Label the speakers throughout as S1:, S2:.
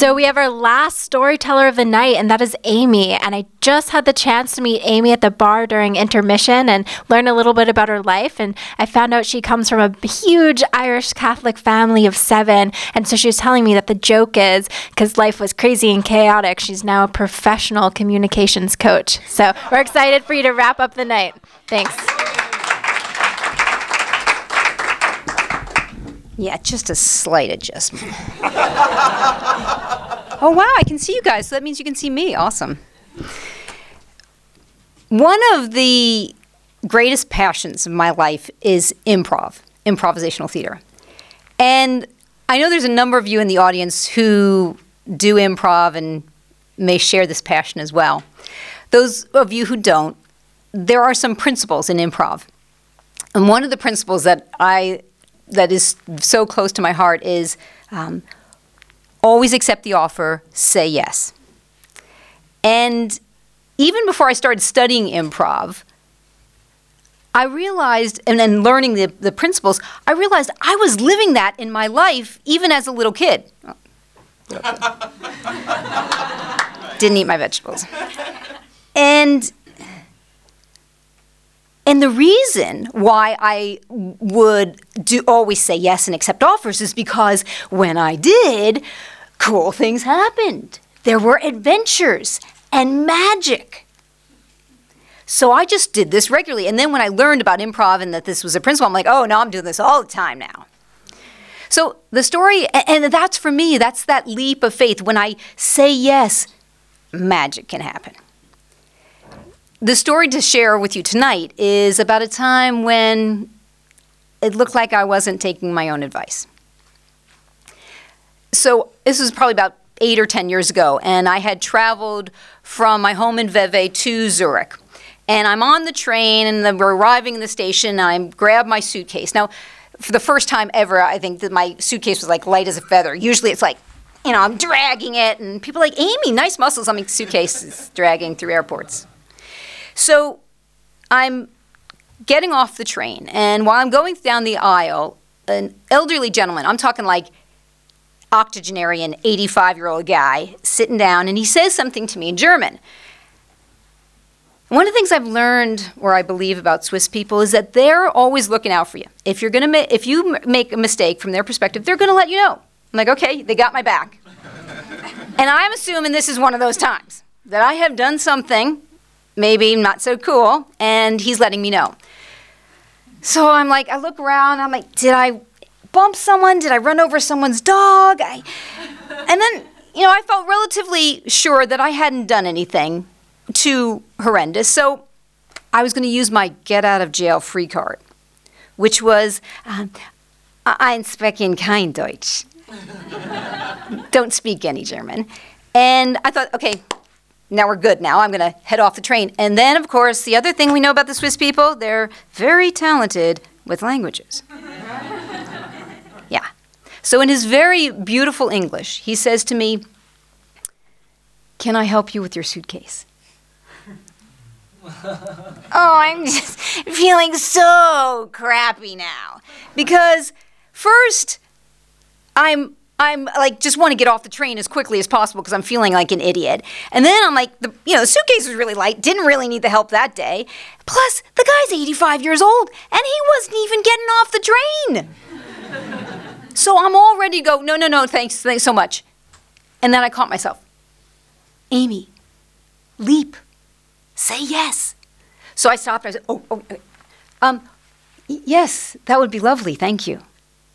S1: So we have our last storyteller of the night, and that is Amy. And I just had the chance to meet Amy at the bar during intermission and learn a little bit about her life. And I found out she comes from a huge Irish Catholic family of 7. And so she was telling me that the joke is, because life was crazy and chaotic, she's now a professional communications coach. So we're excited for you to wrap up the night. Thanks.
S2: Yeah, just a slight adjustment. Oh, wow, I can see you guys. So that means you can see me. Awesome. One of the greatest passions of my life is improvisational theater. And I know there's a number of you in the audience who do improv and may share this passion as well. Those of you who don't, there are some principles in improv. And one of the principles that is so close to my heart is always accept the offer, say yes. And even before I started studying improv, I realized, and then learning the principles, I realized I was living that in my life even as a little kid. Didn't eat my vegetables. And the reason why I would always say yes and accept offers is because when I did, cool things happened. There were adventures and magic. So I just did this regularly. And then when I learned about improv and that this was a principle, I'm like, oh, no, I'm doing this all the time now. So the story, and that's for me, that's that leap of faith. When I say yes, magic can happen. The story to share with you tonight is about a time when it looked like I wasn't taking my own advice. So this was probably about 8 or 10 years ago, and I had traveled from my home in Vevey to Zurich. And I'm on the train, and then we're arriving in the station, and I grab my suitcase. Now, for the first time ever, I think that my suitcase was like light as a feather. Usually it's like, I'm dragging it, and people are like, Amy, nice muscles. I mean, suitcases dragging through airports. So I'm getting off the train, and while I'm going down the aisle, an elderly gentleman, I'm talking like octogenarian, 85-year-old guy, sitting down, and he says something to me in German. One of the things I've learned, or I believe about Swiss people, is that they're always looking out for you. If you make a mistake from their perspective, they're going to let you know. I'm like, okay, they got my back. And I'm assuming this is one of those times that I have done something maybe not so cool, and he's letting me know. So I'm like, I look around, I'm like, did I bump someone? Did I run over someone's dog? And then, I felt relatively sure that I hadn't done anything too horrendous, so I was going to use my get-out-of-jail-free card, which was, ein sprechen kein Deutsch. Don't speak any German. And I thought, okay, now we're good now. I'm going to head off the train. And then, of course, the other thing we know about the Swiss people, they're very talented with languages. Yeah. So in his very beautiful English, he says to me, can I help you with your suitcase? Oh, I'm just feeling so crappy now. Because first, I'm like, just want to get off the train as quickly as possible because I'm feeling like an idiot. And then I'm like, the suitcase was really light, didn't really need the help that day. Plus, the guy's 85 years old, and he wasn't even getting off the train. So I'm all ready to go, no, thanks so much. And then I caught myself. Amy, leap, say yes. So I stopped, and I said, yes, that would be lovely, thank you.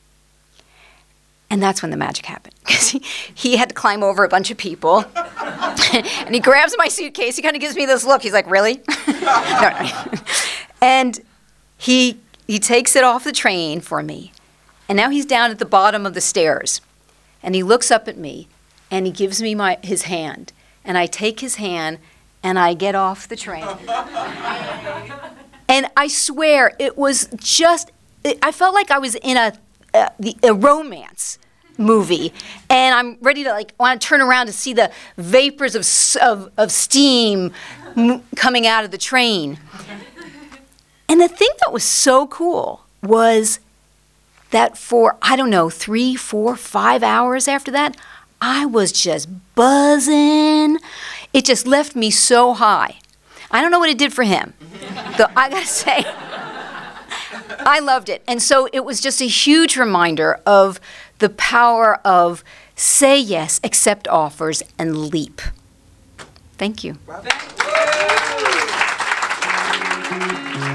S2: And that's when the magic happened. Because he had to climb over a bunch of people. And he grabs my suitcase. He kind of gives me this look. He's like, really? No. And he takes it off the train for me. And now he's down at the bottom of the stairs. And he looks up at me. And he gives me his hand. And I take his hand. And I get off the train. And I swear, it was just, I felt like I was in a romance movie, and I'm ready to want to turn around to see the vapors of steam coming out of the train. And the thing that was so cool was that for 3, 4, 5 hours after that, I was just buzzing. It just left me so high. I don't know what it did for him. Though I gotta say, I loved it. And so it was just a huge reminder of the power of say yes, accept offers, and leap. Thank you.